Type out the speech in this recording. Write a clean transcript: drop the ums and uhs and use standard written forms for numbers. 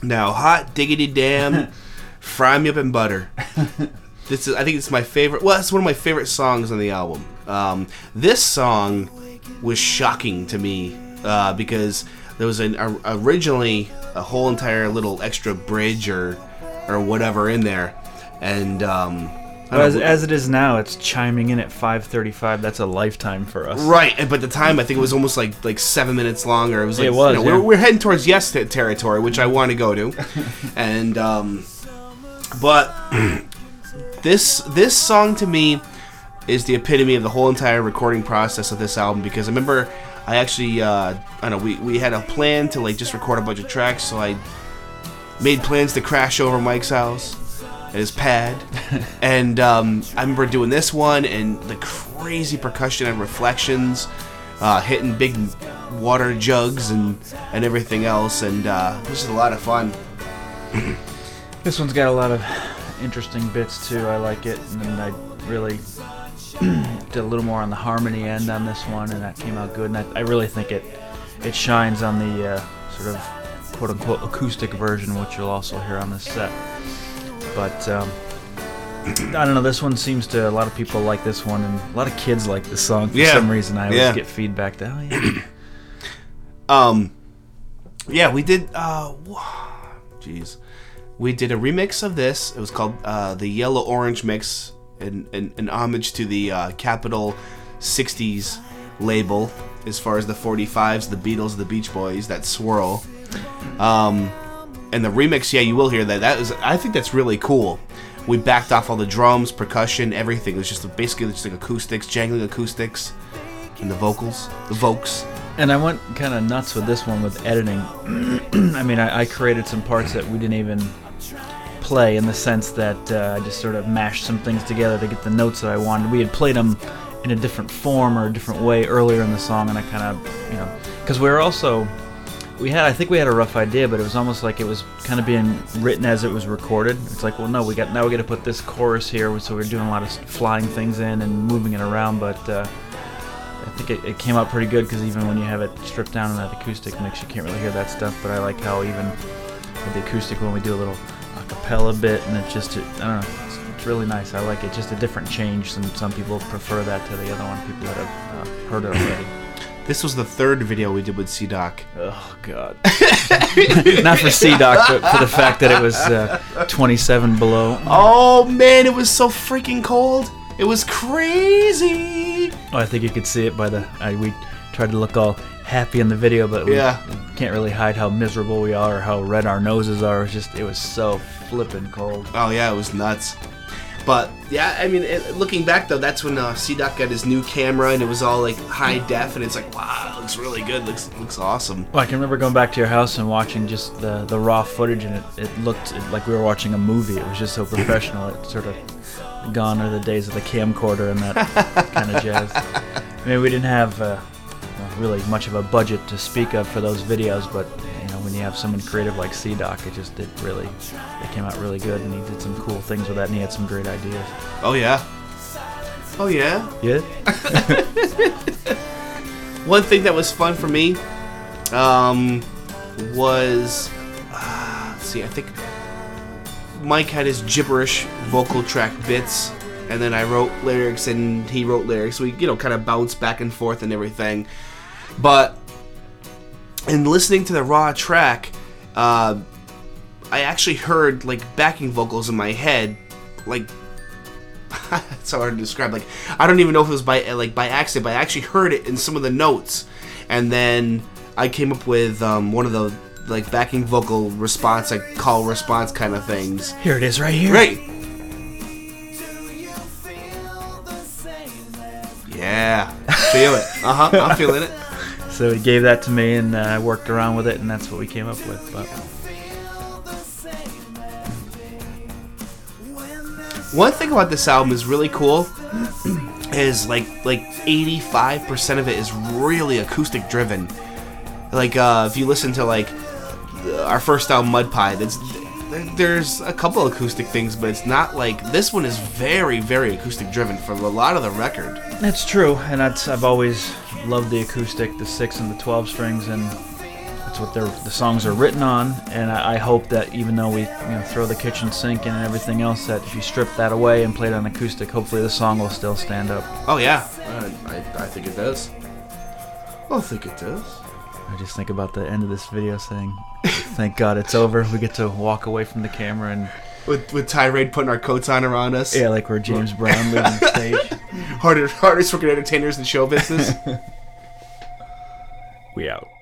Now, hot diggity damn, fry me up in butter. I think it's my favorite. Well, it's one of my favorite songs on the album. This song was shocking to me because there was originally a whole entire little extra bridge or whatever in there, and as it is now, it's chiming in at 5:35. That's a lifetime for us, right? But at the time, I think it was almost like 7 minutes longer. It was. We're heading towards Yes territory, which I want to go to, and but this song to me is the epitome of the whole entire recording process of this album, because I remember I actually we had a plan to like just record a bunch of tracks, so I made plans to crash over Mike's house at his pad, and I remember doing this one and the crazy percussion and reflections, hitting big water jugs and everything else, and it was just a lot of fun. This one's got a lot of interesting bits too. I like it, and then I really did a little more on the harmony end on this one, and that came out good. And I really think it shines on the sort of quote-unquote acoustic version, which you'll also hear on this set. But I don't know, this one seems to, a lot of people like this one, and a lot of kids like this song for some reason. I always get feedback that, yeah, we did we did a remix of this. It was called the Yellow Orange Mix, an homage to the Capitol 60s label as far as the 45s, the Beatles, the Beach Boys, that swirl. And the remix, you will hear that. I think that's really cool. We backed off all the drums, percussion, everything. It was just basically just like acoustics, jangling acoustics, and the vocals, the Vokes. And I went kind of nuts with this one with editing. I mean, I created some parts that we didn't even play, in the sense that I just sort of mashed some things together to get the notes that I wanted. We had played them in a different form or a different way earlier in the song, and I kind of, because we were also... I think we had a rough idea, but it was almost like it was kind of being written as it was recorded. It's like, well, no, we got to put this chorus here, so we're doing a lot of flying things in and moving it around. But I think it came out pretty good, because even when you have it stripped down in that acoustic mix, you can't really hear that stuff. But I like how even with the acoustic, when we do a little a cappella bit, and I don't know, it's really nice. I like it. Just a different change. Some people prefer that to the other one. People that have heard it already. This was the third video we did with C-Doc. Oh, God. Not for C-Doc, but for the fact that it was 27 below. Oh, man, it was so freaking cold. It was crazy. Oh, I think you could see it by we tried to look all happy in the video, but we can't really hide how miserable we are or how red our noses are. It was so flippin' cold. Oh, yeah, it was nuts. But, yeah, I mean, looking back, though, that's when C-Doc got his new camera, and it was all, like, high def, and it's like, wow, it looks really good, looks awesome. Well, I can remember going back to your house and watching just the raw footage, and it looked like we were watching a movie. It was just so professional. It sort of, gone are the days of the camcorder and that kind of jazz. I mean, we didn't have really much of a budget to speak of for those videos, but when you have someone creative like C-Doc, it came out really good, and he did some cool things with that, and he had some great ideas. Oh yeah. Yeah. One thing that was fun for me was let's see, I think Mike had his gibberish vocal track bits, and then I wrote lyrics and he wrote lyrics. We kind of bounced back and forth and everything. But in listening to the raw track, I actually heard like backing vocals in my head, like it's so hard to describe. Like, I don't even know if it was by accident, but I actually heard it in some of the notes, and then I came up with one of the like backing vocal response, like call response kind of things. Here it is, right here. Right. Yeah, feel it. I'm feeling it. So he gave that to me, and I worked around with it, and that's what we came up with. But one thing about this album is really cool is like 85% of it is really acoustic driven. Like if you listen to like our first album, Mud Pie, there's a couple acoustic things, but it's not like this one is very, very acoustic driven for a lot of the record. That's true, and I've always loved the acoustic, the 6 and the 12 strings, and That's what the songs are written on, and I hope that even though we throw the kitchen sink in and everything else, that if you strip that away and play it on acoustic, hopefully the song will still stand up. Oh yeah, I think it does. I think it does. I just think about the end of this video saying, "Thank God it's over. We get to walk away from the camera and." With Tirade putting our coats on around us. Yeah, like we're James Brown leaving the stage. Hardest working entertainers in show business. We out.